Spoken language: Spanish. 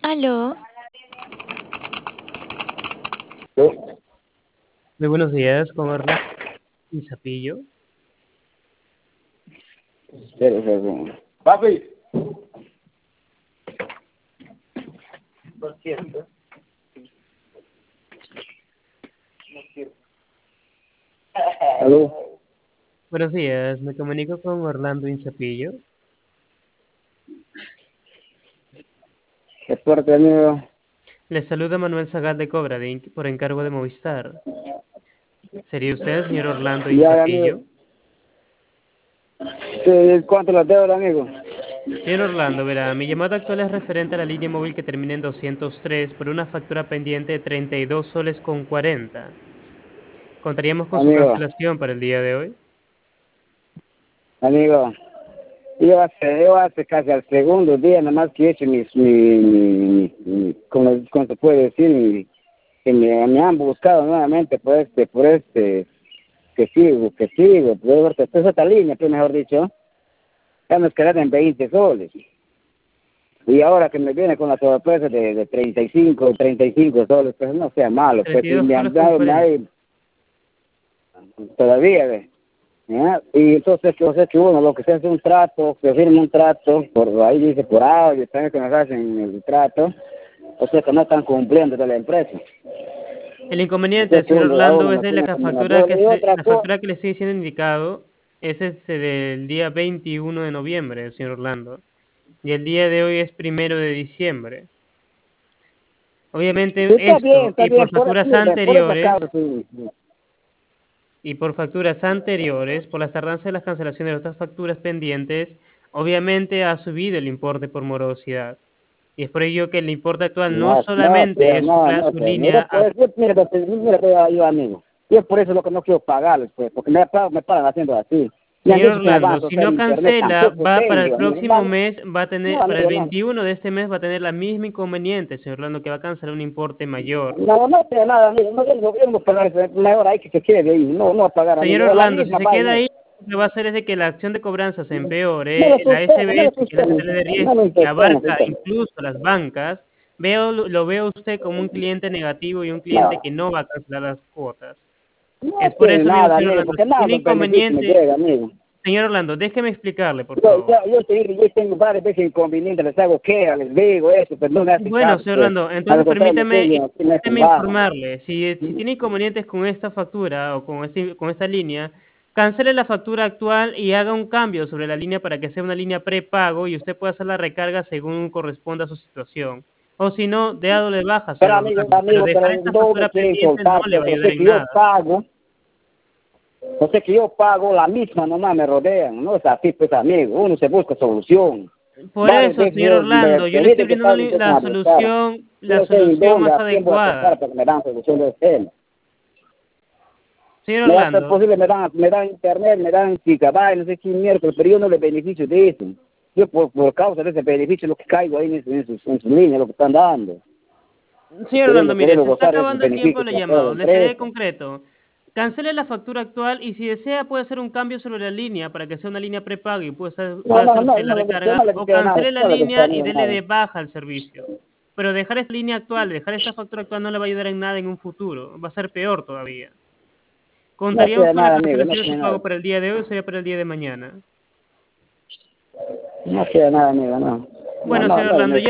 Aló, Muy buenos días, con Orlando y Zapillo. Papi. Por cierto. Aló. Buenos días, me comunico con Orlando Inzapillo. Qué suerte, amigo. Les saluda Manuel Zagal de Cobra por encargo de Movistar. ¿Sería usted el señor Orlando Ya, amigo. Inzapillo? ¿Cuánto la deuda, amigo? Señor Orlando, verá, mi llamada actual es referente a la línea móvil que termina en 203 por una factura pendiente de 32 soles con 40. ¿Contaríamos con su Amigo, cancelación para el día de hoy? amigo. Yo hace casi al segundo día, nada más que he hecho ¿cómo se puede decir? Que me han buscado nuevamente que sigo, pues esta línea, pues mejor dicho, ya me quedan en 20 soles. Y ahora que me viene con la sorpresa de 35 soles, pues no sea malo, pues y 32 me han soles con dado, 40. todavía, ¿ve? ¿Ya? Y entonces, o sea, que uno, lo que se hace un trato, se firma un trato, por ahí dice por audio, también que nos hacen el trato, o sea, que no están cumpliendo de la empresa. El O inconveniente, sea, que señor uno, a Orlando, uno es nos de tiene la como una factura deuda. que Y otra la cosa, factura que le sigue siendo indicado es del día 21 de noviembre, señor Orlando. Y el día de hoy es 1 de diciembre. sí, Obviamente esto, está bien, mire, por esa causa, sí. por las tardanzas de las cancelaciones de otras facturas pendientes, obviamente ha subido el importe por morosidad. Y es por ello que el importe actual no No, no, solamente tío, es no, no, su tío. Mira, línea. pues, yo, amigo. Yo por eso lo que no quiero pagarles, pues, porque me paran haciendo así. Me han Señor dicho que me van a Orlando, si soltar no internet, cancela, tampoco va para el tengo, amigo. próximo mes, va a No, tener, para el amigo, no. 21 de este mes va a tener la misma inconveniente, señor Orlando, que va a cancelar un importe mayor. No, no tengo nada, amigo. No, yo no voy a pagar eso. Mejor hay que se quede ahí. No, no voy a pagar, Señor amigo. Es la Orlando, si misma se queda vaina. ahí, lo que va a hacer es de que la acción de cobranza se No empeore, lo la suspendo, no lo SBS, que es la suspendo. central de No lo riesgo, que suspendo, abarca suspendo. incluso las bancas, lo veo usted como un cliente negativo y un cliente No, que no va a cancelar las cuotas. no Es por tiene eso, amigo, nada, señor amigo, Orlando, porque si nada tiene de beneficio me inconveniente, llega, amigo. señor Orlando, déjeme explicarle, por Yo, favor. yo, yo te digo, yo tengo varias veces inconvenientes, les hago queja, les digo eso, pero no me hacen Bueno, caso, señor pues. Orlando, A lo entonces contrario, me siguen, así me hacen permítame baja. informarle. Si tiene inconvenientes con esta factura o con esta línea, cancele la factura actual y haga un cambio sobre la línea para que sea una línea prepago y usted pueda hacer la recarga según corresponda a su situación. O si no, déjalo de baja, Pero señor amigo, Orlando. Pero dejar pero esta no me factura quieren pendiente no soltar, le pues, va a ayudar en nada. o sea que yo pago la misma, nomás me rodean, no es así, pues, amigo, uno se busca solución. Por Varias eso, veces señor yo me Orlando, yo le estoy permite que brindando pague, empiezan la a buscar. la Yo sé en solución dónde, más a quién voy a tocar adecuada. para que me dan solución de él. Señor No va a ser Orlando, posible, me dan internet, me dan gigabyte, no sé qué miércoles, pero yo no le beneficio de eso. Yo por causa de ese beneficio lo que caigo ahí en sus líneas, lo que están dando. Señor Orlando, mire, Queriendo se está gozar de esos acabando el tiempo de beneficios la para toda la llamada. Le seré empresa. concreto. Cancele la factura actual y si desea puede hacer un cambio sobre la línea para que sea una línea prepago y No, pueda no, hacer no, usted la no, yo no recarga le o deseo nada, cancele la no le deseo línea y amigo, dele nada. de baja al servicio. Pero dejar esta línea actual, dejar esta factura actual no le va a ayudar en nada en un futuro. Va a ser peor todavía. No ¿Contaríamos tiene con la nada, amigo, no cancelación de su tiene pago nada. para el día de hoy o sería para el día de mañana? No tiene nada, amigo, no. No, Bueno, no, señor no, Orlando, no. ya